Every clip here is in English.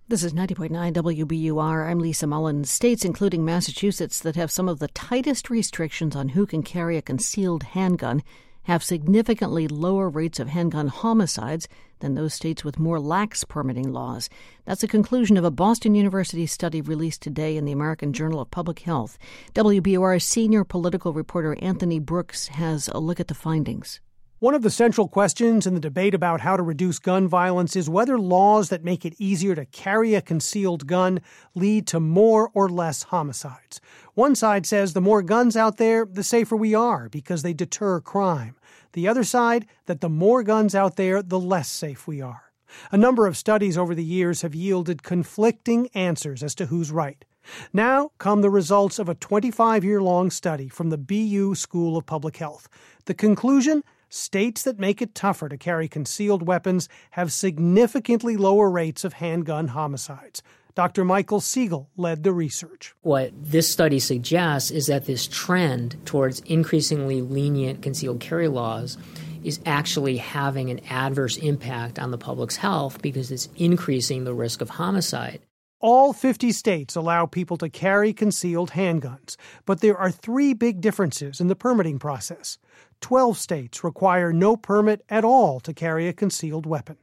This is 90.9 WBUR. I'm Lisa Mullins. States, including Massachusetts, that have some of the tightest restrictions on who can carry a concealed handgun have significantly lower rates of handgun homicides than those states with more lax permitting laws. That's a conclusion of a Boston University study released today in the American Journal of Public Health. WBUR's senior political reporter Anthony Brooks has a look at the findings. One of the central questions in the debate about how to reduce gun violence is whether laws that make it easier to carry a concealed gun lead to more or less homicides. One side says the more guns out there, the safer we are because they deter crime. The other side, that the more guns out there, the less safe we are. A number of studies over the years have yielded conflicting answers as to who's right. Now come the results of a 25-year-long study from the BU School of Public Health. The conclusion? States that make it tougher to carry concealed weapons have significantly lower rates of handgun homicides. Dr. Michael Siegel led the research. What this study suggests is that this trend towards increasingly lenient concealed carry laws is actually having an adverse impact on the public's health because it's increasing the risk of homicide. All 50 states allow people to carry concealed handguns, but there are three big differences in the permitting process. 12 states require no permit at all to carry a concealed weapon.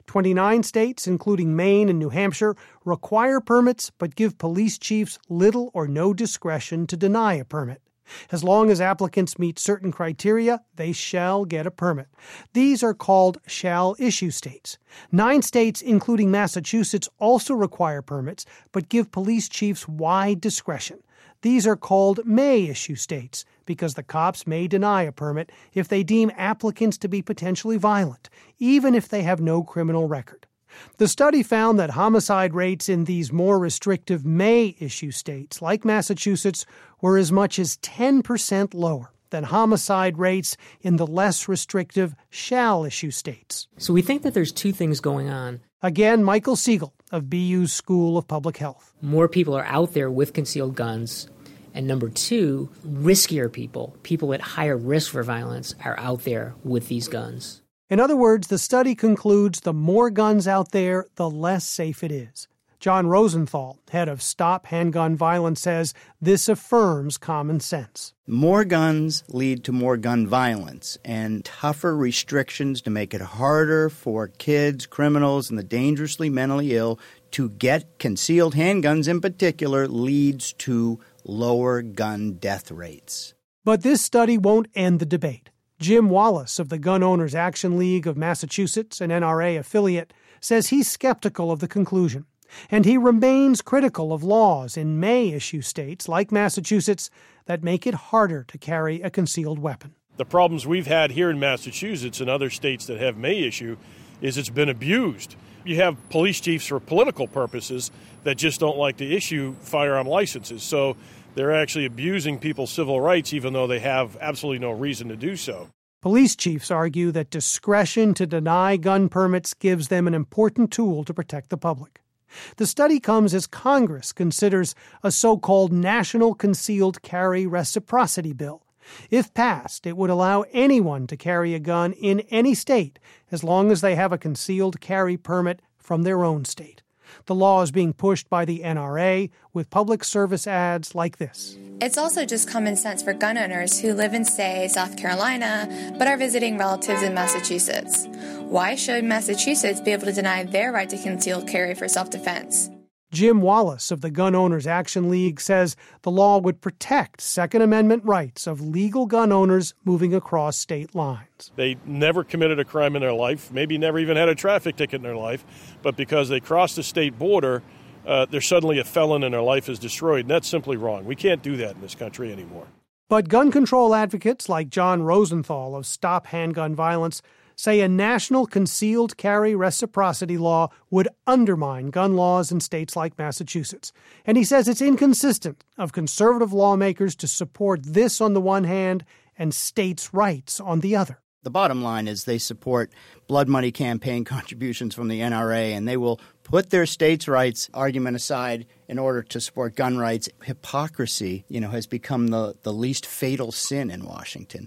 29 states, including Maine and New Hampshire, require permits but give police chiefs little or no discretion to deny a permit. As long as applicants meet certain criteria, they shall get a permit. These are called shall-issue states. 9 states, including Massachusetts, also require permits, but give police chiefs wide discretion. These are called may-issue states, because the cops may deny a permit if they deem applicants to be potentially violent, even if they have no criminal record. The study found that homicide rates in these more restrictive may-issue states, like Massachusetts, were as much as 10% lower than homicide rates in the less restrictive shall-issue states. So we think that there's two things going on. Again, Michael Siegel of BU's School of Public Health. More people are out there with concealed guns. And number two, riskier people at higher risk for violence, are out there with these guns. In other words, the study concludes the more guns out there, the less safe it is. John Rosenthal, head of Stop Handgun Violence, says this affirms common sense. More guns lead to more gun violence, and tougher restrictions to make it harder for kids, criminals, and the dangerously mentally ill to get concealed handguns in particular leads to lower gun death rates. But this study won't end the debate. Jim Wallace of the Gun Owners Action League of Massachusetts, an NRA affiliate, says he's skeptical of the conclusion. And he remains critical of laws in may-issue states like Massachusetts that make it harder to carry a concealed weapon. The problems we've had here in Massachusetts and other states that have may-issue is it's been abused. You have police chiefs for political purposes that just don't like to issue firearm licenses. So they're actually abusing people's civil rights even though they have absolutely no reason to do so. Police chiefs argue that discretion to deny gun permits gives them an important tool to protect the public. The study comes as Congress considers a so-called National Concealed Carry Reciprocity Bill. If passed, it would allow anyone to carry a gun in any state as long as they have a concealed carry permit from their own state. The law is being pushed by the NRA with public service ads like this. It's also just common sense for gun owners who live in, say, South Carolina, but are visiting relatives in Massachusetts. Why should Massachusetts be able to deny their right to concealed carry for self-defense? Jim Wallace of the Gun Owners Action League says the law would protect Second Amendment rights of legal gun owners moving across state lines. They never committed a crime in their life, maybe never even had a traffic ticket in their life, but because they crossed the state border, they're suddenly a felon and their life is destroyed. And that's simply wrong. We can't do that in this country anymore. But gun control advocates like John Rosenthal of Stop Handgun Violence say a national concealed carry reciprocity law would undermine gun laws in states like Massachusetts. And he says it's inconsistent of conservative lawmakers to support this on the one hand and states' rights on the other. The bottom line is they support blood money campaign contributions from the NRA, and they will put their states' rights argument aside in order to support gun rights. Hypocrisy, has become the least fatal sin in Washington.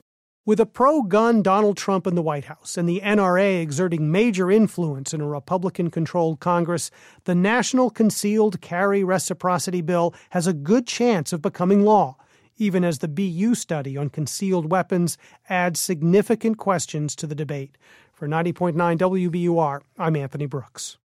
With a pro-gun Donald Trump in the White House and the NRA exerting major influence in a Republican-controlled Congress, the National Concealed Carry Reciprocity Bill has a good chance of becoming law, even as the BU study on concealed weapons adds significant questions to the debate. For 90.9 WBUR, I'm Anthony Brooks.